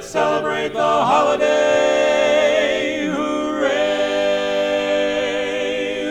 let's celebrate the holiday. Hooray,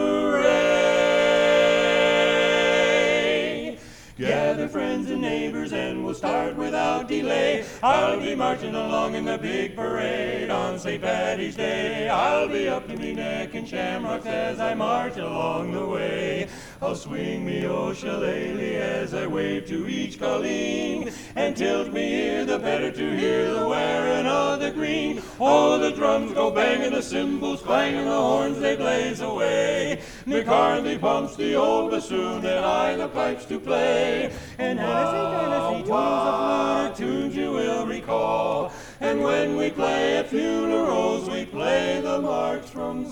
hooray. Gather friends and neighbors and we'll start without delay. I'll be marching along in the big parade on St. Paddy's Day. I'll be up to me neck in shamrocks as I march along the way. I'll swing me old shillelagh as I wave to each colleen, and tilt me ear the better to hear the wearing of the green. Oh, the drums go banging, the cymbals clanging, the horns they blaze away. McCarthy pumps the old bassoon, and I the pipes to play. And Hennessy, tunes of flute, tunes you will recall. And when we play at funerals, we play the march from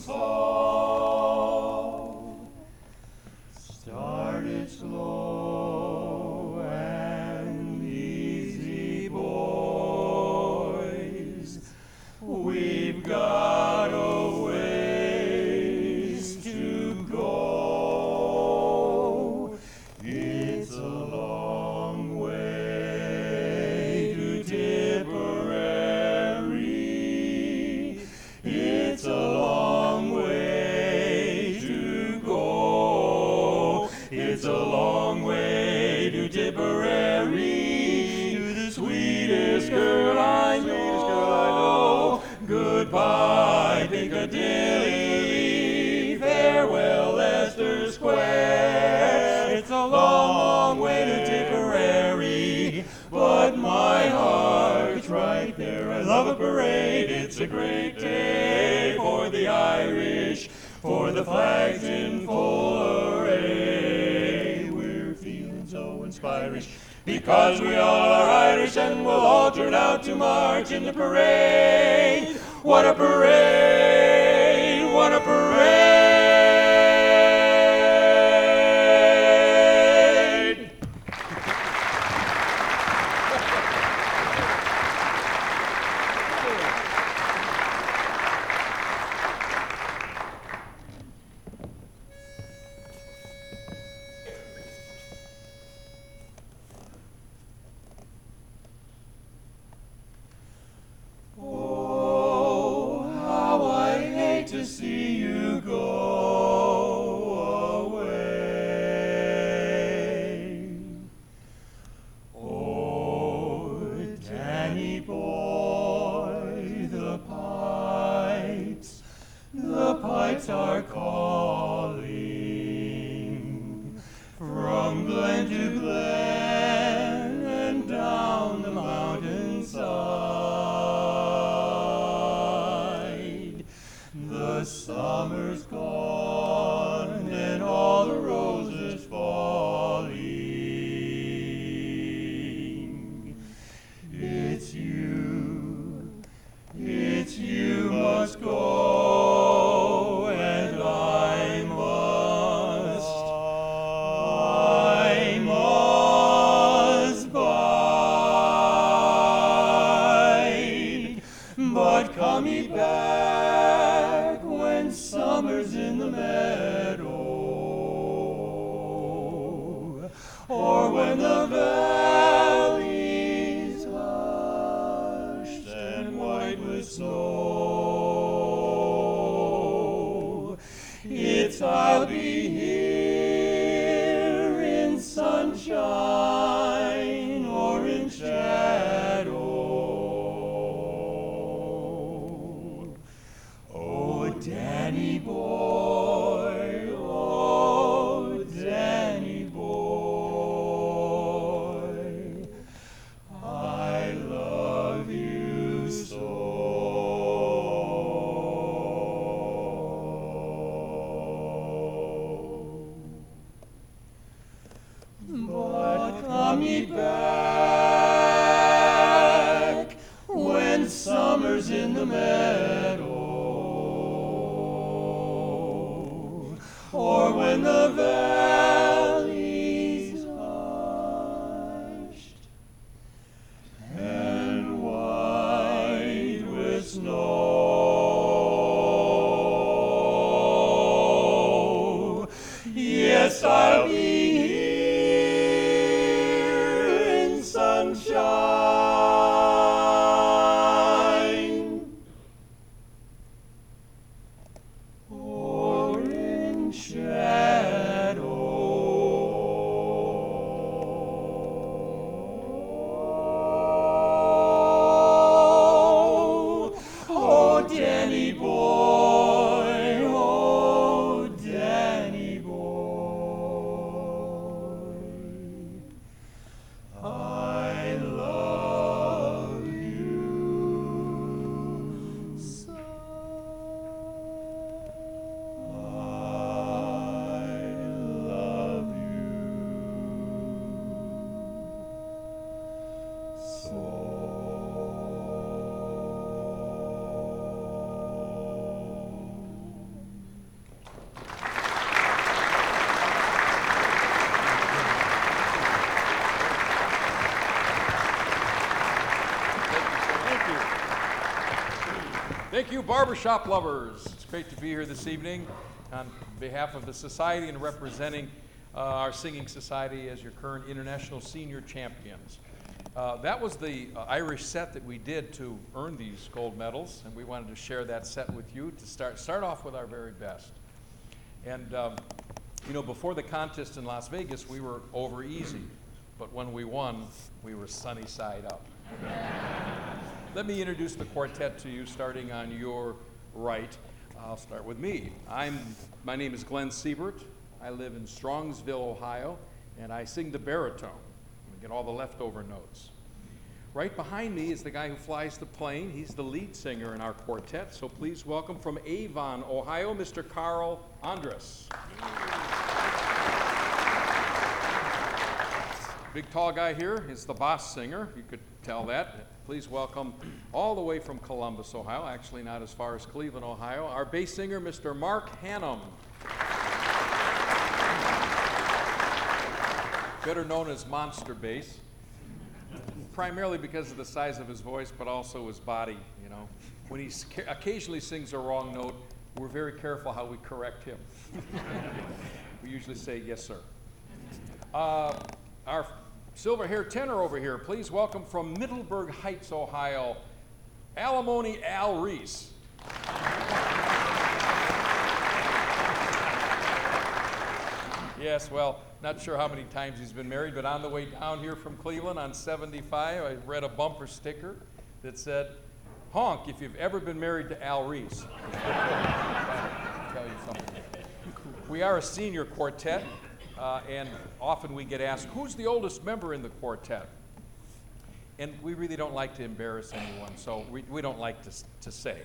Saul. Start it slow and easy, boys. We've got a ways to go. It's a long way to Tipperary. It's a long way to go. It's a long way to Tipperary, to the sweetest girl I know. Goodbye, Piccadilly. Farewell, Leicester Square. It's a long, long way to Tipperary, but my heart's right there. I love a parade. It's a great day for the Irish, for the flags in full array. We're feeling so inspiring because we all are Irish, and we'll all turn out to march in the parade. What a parade! What a parade! To see you go away. Oh, Danny boy, the pipes are calling from glen to glen and down the mountainside. The summer's gone and all the roses falling. It's you must go, and I must bide. But come ye back when summer's in the meadow, or when the valley's hushed and white with snow. It's I'll be here in sunshine or in shadow. Danny boy, oh, Danny boy, I love you so. But come ye back when summer's in the meadow, or when the valley's hushed and white with snow. Yes, I'll be here in sunshine Thank you, barbershop lovers. It's great to be here this evening on behalf of the Society and representing our singing society as your current international senior champions. That was the Irish set that we did to earn these gold medals, and we wanted to share that set with you to start off with our very best. And you know, before the contest in Las Vegas, we were over easy, but when we won, we were sunny side up. Let me introduce the quartet to you, starting on your right. I'll start with me. My name is Glenn Siebert. I live in Strongsville, Ohio, and I sing the baritone. I get all the leftover notes. Right behind me is the guy who flies the plane. He's the lead singer in our quartet, so please welcome from Avon, Ohio, Mr. Carl Andrus. Big tall guy here is the boss singer. You could tell that. Please welcome all the way from Columbus, Ohio, actually not as far as Cleveland, Ohio, our bass singer, Mr. Mark Hannum. Better known as Monster Bass, primarily because of the size of his voice, but also his body, you know. When he occasionally sings a wrong note, we're very careful how we correct him. We usually say, yes, sir. Our silver hair tenor over here, please welcome from Middleburg Heights, Ohio, Alimony Al Reese. Yes, well, not sure how many times he's been married, but on the way down here from Cleveland on 75, I read a bumper sticker that said, honk if you've ever been married to Al Reese. Tell you something. We are a senior quartet. And often we get asked, who's the oldest member in the quartet? And we really don't like to embarrass anyone, so we don't like to say.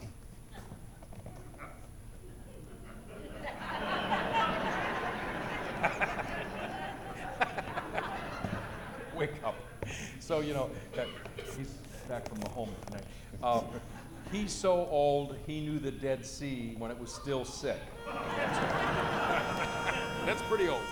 Wake up. So, you know, he's back from the home tonight. He's so old, he knew the Dead Sea when it was still sick. That's pretty old.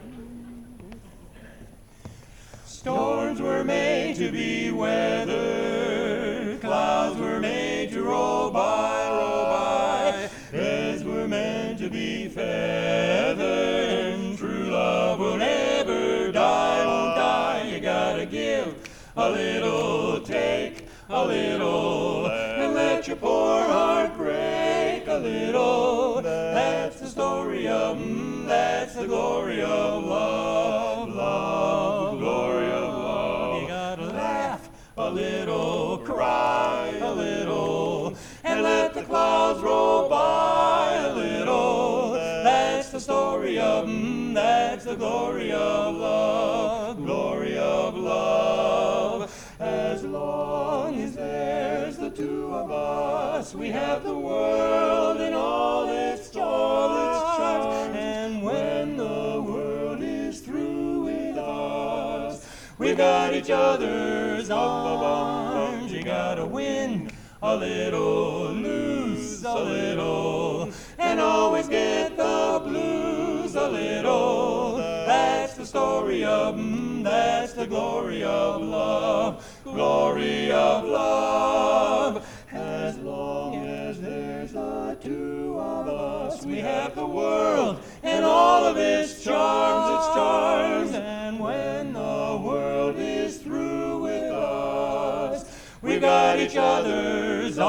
Storms were made to be weathered, clouds were made to roll by, heads were meant to be feathered, and true love will never die, won't die. You gotta give a little, take a little, and let your poor heart break a little. That's the story of, that's the glory of love, love, glory of love. You gotta laugh a little, cry a little, and let the clouds roll by a little. That's the story of, that's the glory of love, glory of love. As long as there's the two of us, we have the world in all its charms. And when the world is through with us, we got each other's arms. You gotta win a little, lose a little, and always get the blues a little. That's the story of, that's the glory of love, glory of love. As long as there's the two of us, we have the world and all of its charms, And when the world is through with us, we got each other's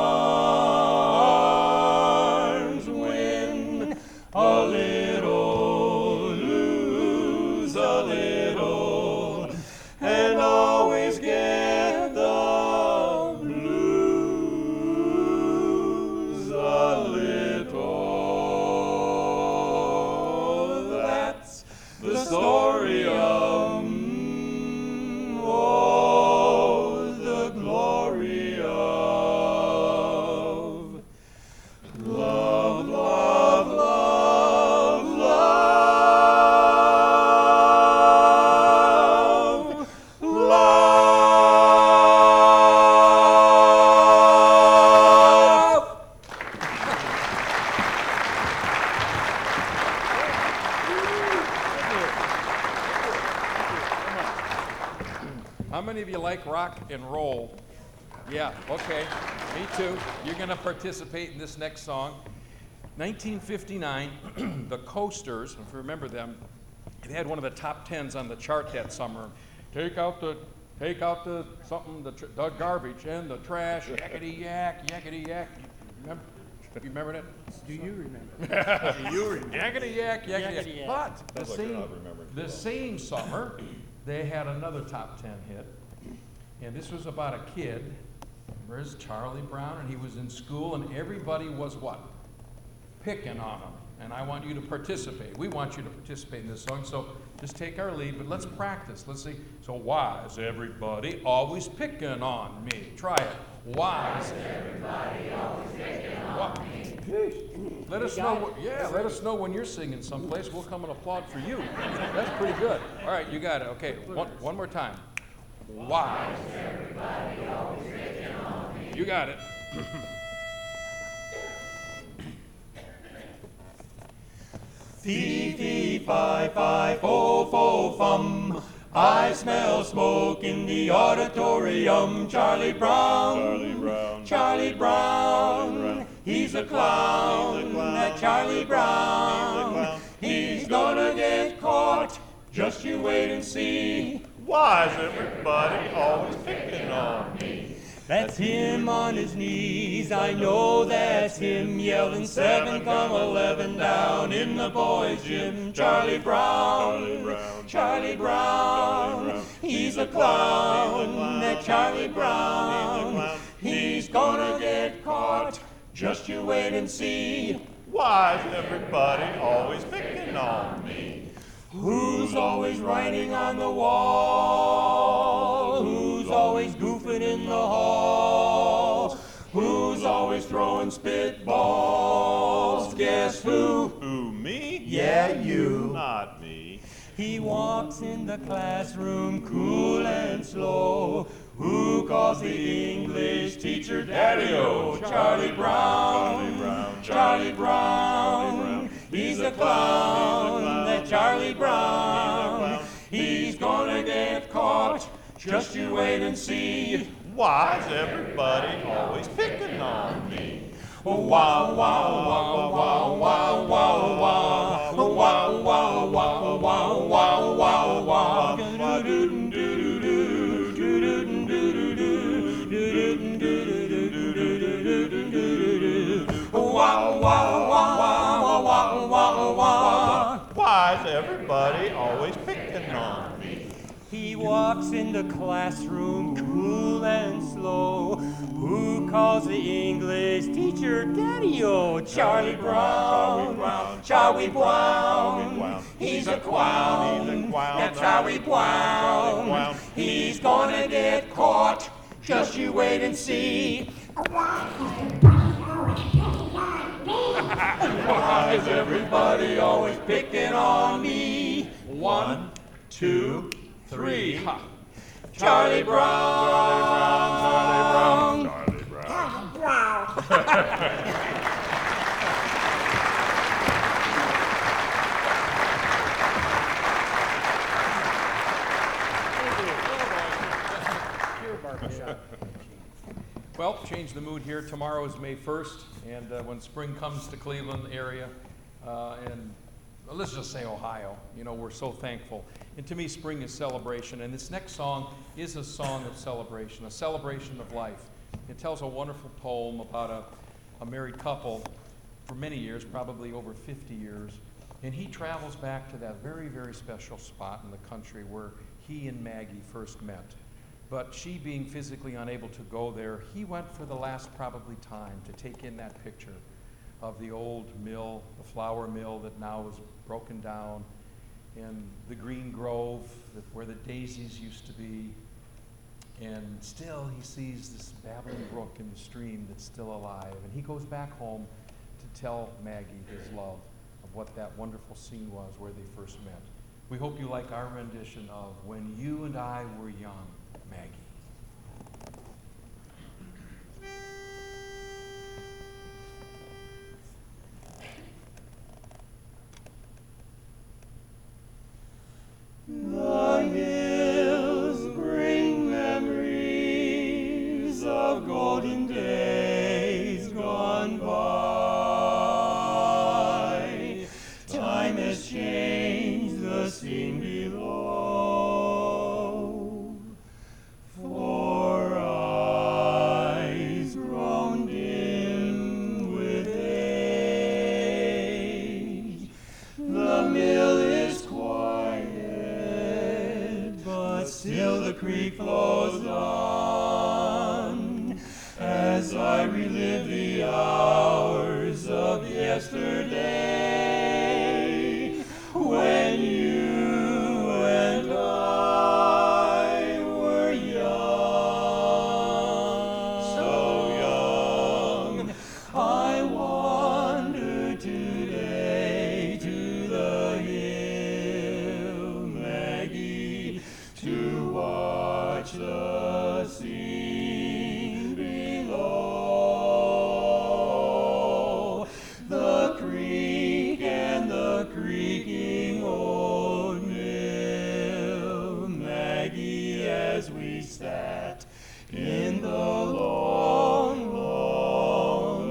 arms. Win a little, lose a little, and always get the blues a little. That's the story of, oh, the glory of love, love, love, love, love. How many of you like rock and roll? Yeah, okay. Me too. You're going to participate in this next song. 1959, the Coasters, if you remember them, they had one of the top 10s on the chart that summer. Take out the something, the garbage and the trash, yakety yak, yakety yak. You remember that? Do you remember? Do you remember? Yakety yak, yakety Yakety yak. yak. But the same summer, they had another top 10 hit. And this was about a kid. Where's Charlie Brown? And he was in school, and everybody was what? Picking on him. And I want you to participate. We want you to participate in this song. So just take our lead, but let's practice. Let's see. So why is everybody always picking on me? Try it. Why is everybody always picking on me? Let us know. Let us know when you're singing someplace. We'll come and applaud for you. That's pretty good. All right, you got it. Okay, one more time. Why is everybody always picking on me? You got it. Fee, fee, fi, fi, fo, fo, fum. I smell smoke in the auditorium. Charlie Brown, Charlie Brown, Charlie Brown. Charlie Brown. He's a clown, He's a clown. that Charlie Brown. He's a clown. He's gonna get caught. Just you wait and see. Why is everybody always picking on me? That's him on his knees, I know that's him, yelling 7 come 11 down in the boys' gym. Charlie Brown, Charlie Brown, Charlie Brown. Brown, he's a clown, that Charlie Brown. He's gonna get caught, just you wait and see. Why is everybody always picking on me? Who's always writing on the wall? Who's always goofing in the hall? Who's always throwing spitballs? Guess who? Who, me? Yeah, you. Not me. He walks in the classroom cool and slow. Who calls the English teacher Daddy-O? Charlie Brown, Charlie Brown, Charlie Brown. Charlie Brown. He's a clown, that Charlie Brown. He's a clown. He's gonna get caught, just you wait and see. Why is everybody always picking on me? Wow, wow, wow, wow, wow, wow, wow. Wow, wow, wow, wow, wow, wow, wow. Wow, wow, wow, wow, wow, wow, wow. Why is everybody always picking on me? He walks in the classroom cool and slow. Who calls the English teacher Daddy-O? Charlie Brown, Charlie Brown. He's a clown, that Charlie Brown. He's gonna get caught, just you wait and see. Why is everybody always picking on me? 1, 2, 3. Ha. Charlie Brown, Charlie Brown. Well, change the mood here. Tomorrow is May 1st, and when spring comes to Cleveland area, and let's just say Ohio, you know, we're so thankful. And to me, spring is celebration, and this next song is a song of celebration, a celebration of life. It tells a wonderful poem about a married couple for many years, probably over 50 years, and he travels back to that very, very special spot in the country where he and Maggie first met. But she being physically unable to go there, he went for the last probably time to take in that picture of the old mill, the flour mill that now is broken down, and the green grove where the daisies used to be. And still he sees this babbling brook in the stream that's still alive. And he goes back home to tell Maggie his love of what that wonderful scene was where they first met. We hope you like our rendition of When You and I Were Young, Maggie. The hills bring memories of golden days. seen below. For eyes grown dim with age, the mill is quiet, but still the creek flows on. As I relive the hours of yesterday, when you and I were young, so young, I wander today to the hill, Maggie, to watch the scene below. The creek and the creaking old mill, Maggie, as we sat in the long, long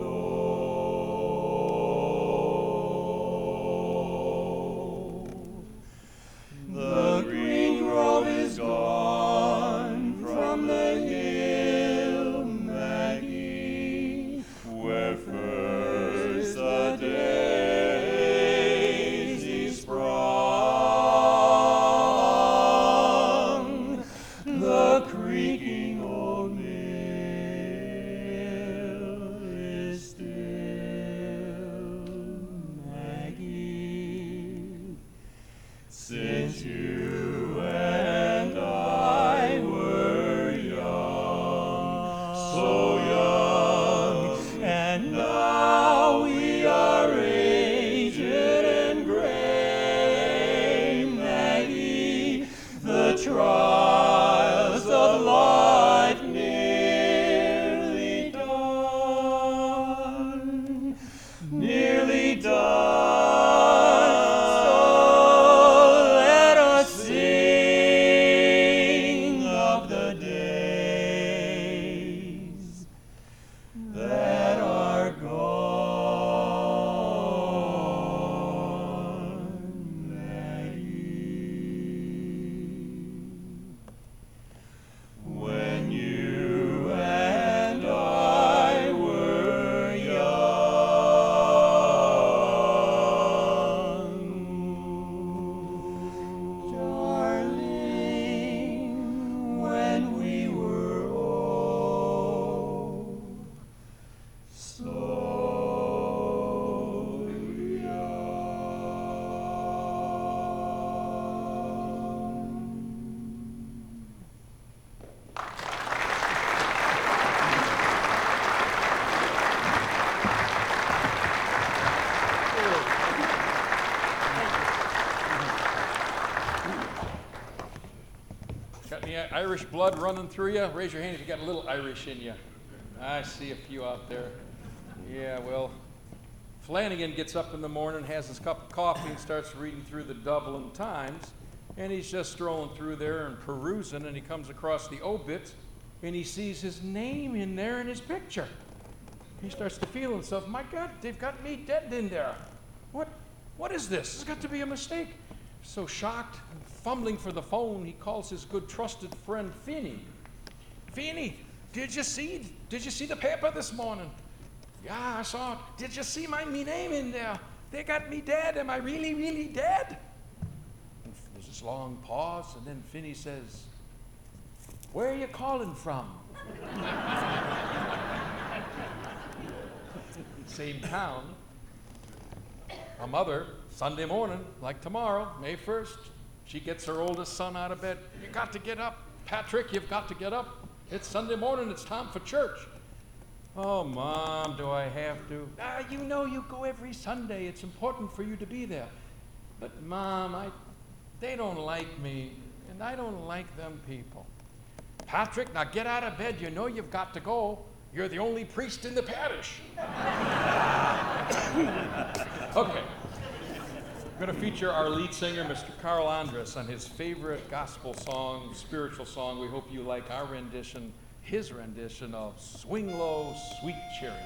ago. The green grove is gone from the hill, Maggie, where first the daisy sprung. The creaking old mill is still, Maggie, since you and I were young, so young, and now we are aged and gray, Maggie, the trials of life nearly done, nearly done. So let us sing of the days that are gone, Maggie. When you and I were young, darling, when we were old, so young. Got any Irish blood running through you? Raise your hand if you got a little Irish in you. I see a few out there. Yeah, well, Flanagan gets up in the morning, has his cup of coffee, and starts reading through the Dublin Times. And he's just strolling through there and perusing, and he comes across the obit, and he sees his name in there in his picture. He starts to feel himself, my God, they've got me dead in there. What is this? It's got to be a mistake. So shocked, fumbling for the phone, he calls his good trusted friend Finney. Finney, did you see the paper this morning? Yeah, I saw it. Did you see me name in there? They got me dead. Am I really, really dead? And there's this long pause, and then Finney says, where are you calling from? Same town. A mother, Sunday morning, like tomorrow, May 1st, she gets her oldest son out of bed. You got to get up. Patrick, you've got to get up. It's Sunday morning. It's time for church. Oh, Mom, do I have to? You know you go every Sunday. It's important for you to be there. But, Mom, they don't like me, and I don't like them people. Patrick, now get out of bed. You know you've got to go. You're the only priest in the parish. Okay. We're going to feature our lead singer, Mr. Carl Andrus, on his favorite gospel song, spiritual song. We hope you like our rendition, his rendition of Swing Low, Sweet Chariot.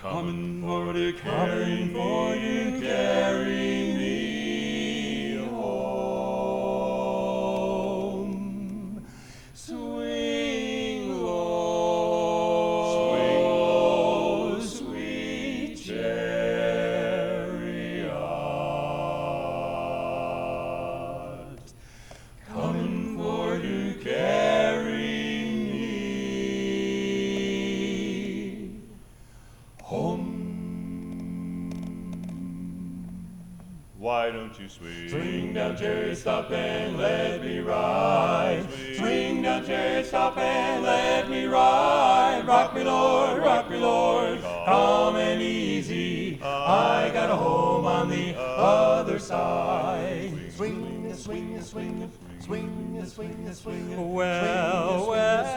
coming for to carry me home. Swing low, sweet chariot, coming for to carry me home. Why don't you swing? Swing down, chariot, stop and let me ride. Swing down, chariot, stop and let me ride. Rock me, Lord, calm and easy. I got a home on the other side. Swing, swing, swing, swing, swing, swing. Well, well,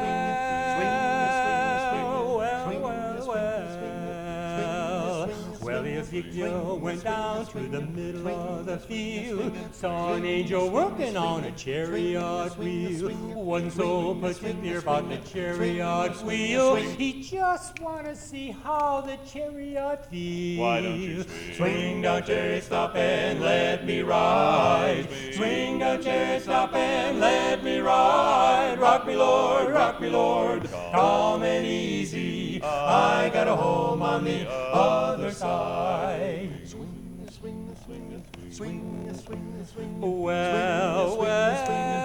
well, Ezekiel went down to the middle of the field, saw an angel working on a chariot wheel. Wasn't so particular about the chariot wheel, he just want to see how the chariot feels. Why don't you swing? Swing down, chariot, stop and let me ride. Swing down, chariot, stop and let me ride. Rock me, Lord, calm and easy. I got a home on the other side. Swing, swing, swing, swing, swing, swing. Well, well,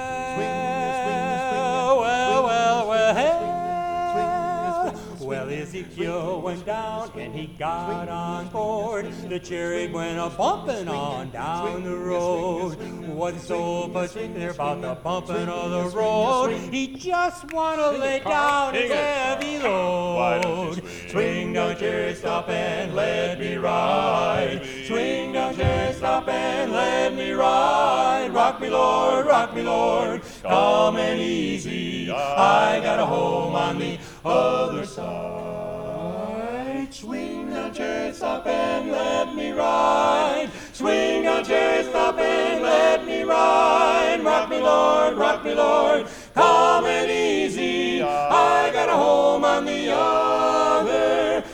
well, Ezekiel went down and he got on board. The chariot went a bumping on down the road. Wasn't so particular about the bumping of the road. He just want to lay down his heavy Why don't load. you swing? Swing down, chariot, stop and let me ride. Swing down, chariot, stop and let me ride. Rock me, Lord, calm and easy. I got a home on the other side. Swing down, chariot, stop and let me ride. Swing down, chariot, stop and let me ride. Rock me, Lord, calm and easy. I got a home on the other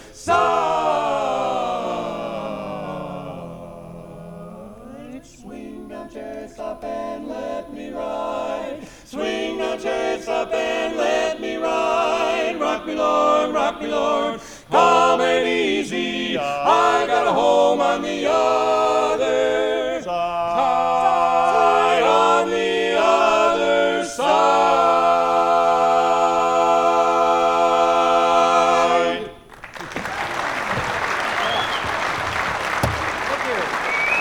side. Swing down, chariot, stop and let me ride. Swing down, chariot, stop and let me ride. Rock me, Lord, calm and easy. I got a home on the other side. On the other side. Thank you.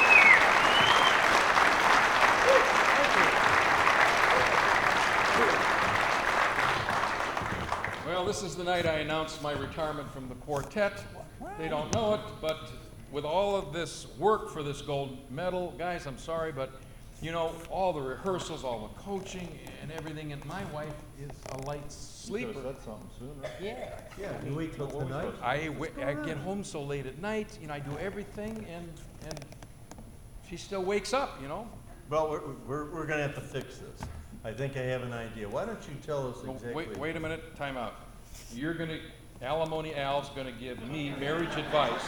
Well, this is the night I announced my retirement from the quartet. They don't know it, but with all of this work for this gold medal, guys, I'm sorry, but you know, all the rehearsals, all the coaching and everything, and my wife is a light sleeper. Yeah, you wait till tonight. I get home so late at night, you know, I do everything, and she still wakes up, you know. Well, we're going to have to fix this. I think I have an idea. Why don't you tell us Well, exactly? wait a minute, time out. You're gonna, Alimony Al's gonna give me marriage advice.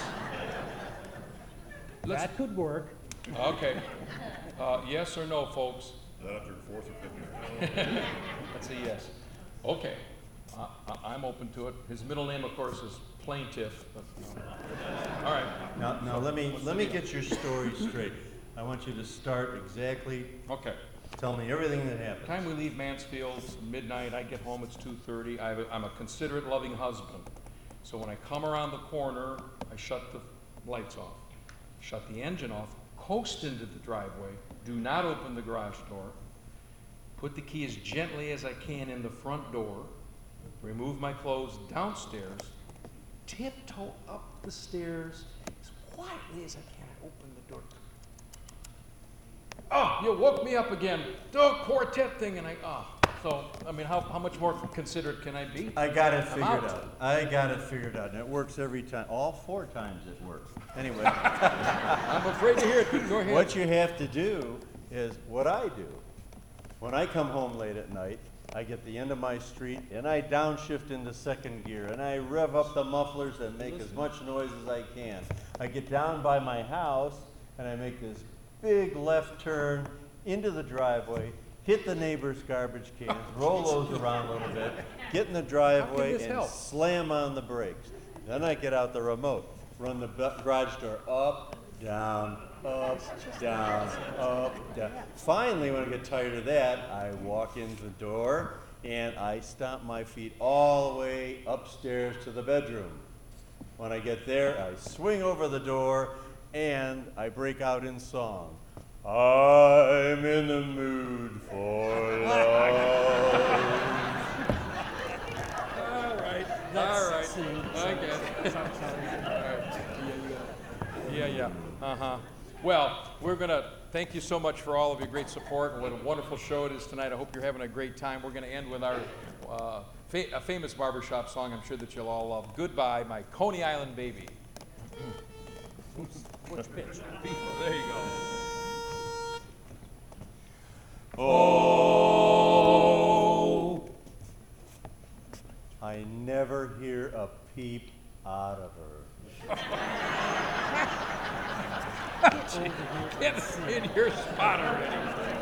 That could work. Okay. Yes or no, folks? Is that after the fourth or fifth? That's a yes. Okay. I'm open to it. His middle name, of course, is Plaintiff. But, all right. Now let me get your story straight. I want you to start exactly. Okay. Tell me everything that happened. Time we leave Mansfield, midnight. I get home. It's 2:30. I'm a considerate, loving husband. So when I come around the corner, I shut the lights off, shut the engine off, coast into the driveway. Do not open the garage door. Put the key as gently as I can in the front door. Remove my clothes downstairs. Tiptoe up the stairs as quietly as I can. Open the door. Oh, you woke me up again. The quartet thing, and so, I mean, how much more considerate can I be? I got it I'm figured out. out. I got it figured out, and it works every time. All 4 times it works. Anyway, I'm afraid to hear it, but go ahead. what you have to do is what I do. When I come home late at night, I get the end of my street, and I downshift into second gear, and I rev up the mufflers and make as much noise as I can. I get down by my house, and I make this big left turn into the driveway, hit the neighbor's garbage cans, roll those around a little bit, get in the driveway, this and help? slam on the brakes. Then I get out the remote, run the garage door up, down, up, down, up, down. Finally, when I get tired of that, I walk into the door and I stomp my feet all the way upstairs to the bedroom. When I get there, I swing over the door and I break out in song. I'm in the mood for love. All right. I get it. All right. Yeah. Uh-huh. Well, we're going to thank you so much for all of your great support and what a wonderful show it is tonight. I hope you're having a great time. We're going to end with our a famous barbershop song I'm sure that you'll all love. Goodbye, My Coney Island Baby. Which pitch? There you go. Oh, I never hear a peep out of her. It's in your spot already.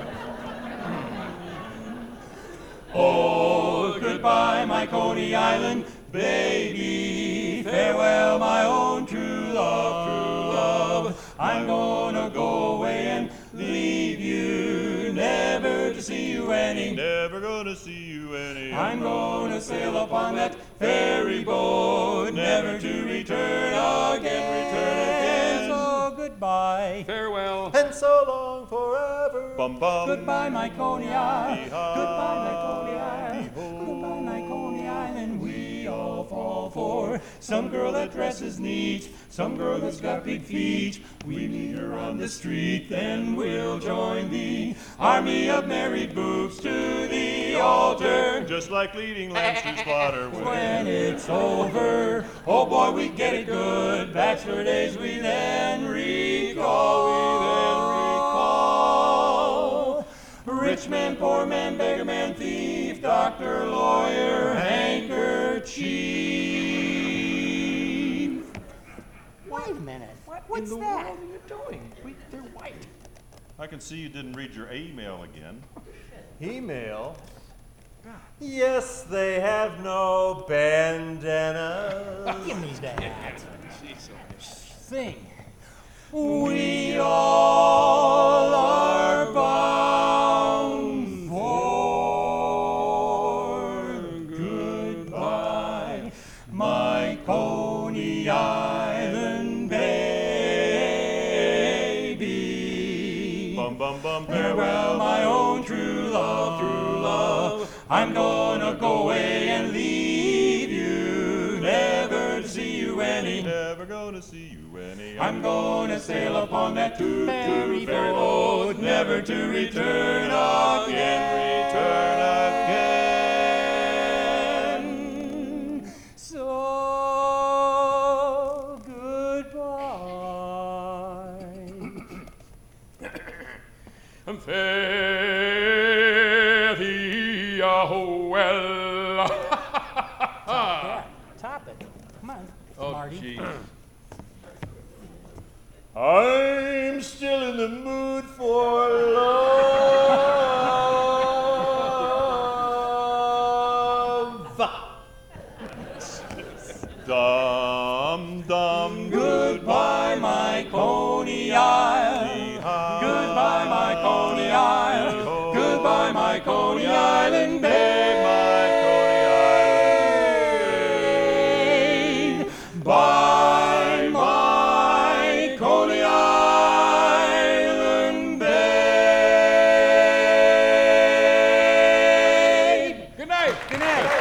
Oh, goodbye, my Coney Island baby. Farewell, my own true love. I'm gonna go away and leave you, never to see you any. Never gonna see you any. I'm gonna sail upon that ferry boat, never to return again. So goodbye. Farewell. And so long forever. Bum bum. Goodbye, my Coney Island. Yee-haw. Goodbye, my Coney Island. Goodbye, my Coney Island. We all fall for some girl that dresses neat, some girl that's got big feet. We meet her on the street, then we'll join the army of married boobs to the altar. Just like leading lambs to slaughter. When it's over, oh boy, we get it good. Bachelor days we then recall. Rich man, poor man, beggar man, thief, doctor, lawyer, handkerchief. Wait a minute. What's in the world are you doing? They're white. I can see you didn't read your email again. Email? Yes, they have no bandanas. Give me that. Sing. We all are bound for goodbye, my Coney Island baby. Bum bum bum. Farewell, my own true love, true love. I'm gonna go away and leave you, never to see you any. Never gonna see you any. I'm gonna sail upon that ferry boat, never to return again. So goodbye. Fare thee well. Yeah, top it. Come on, Oh, Marty. geez. I'm still in the mood for love. Dum dum. Goodbye, my Coney Island. Goodbye, my Coney Island. Goodbye, my Coney Island babe. Bye, my Coney Island babe. Good night. Good night.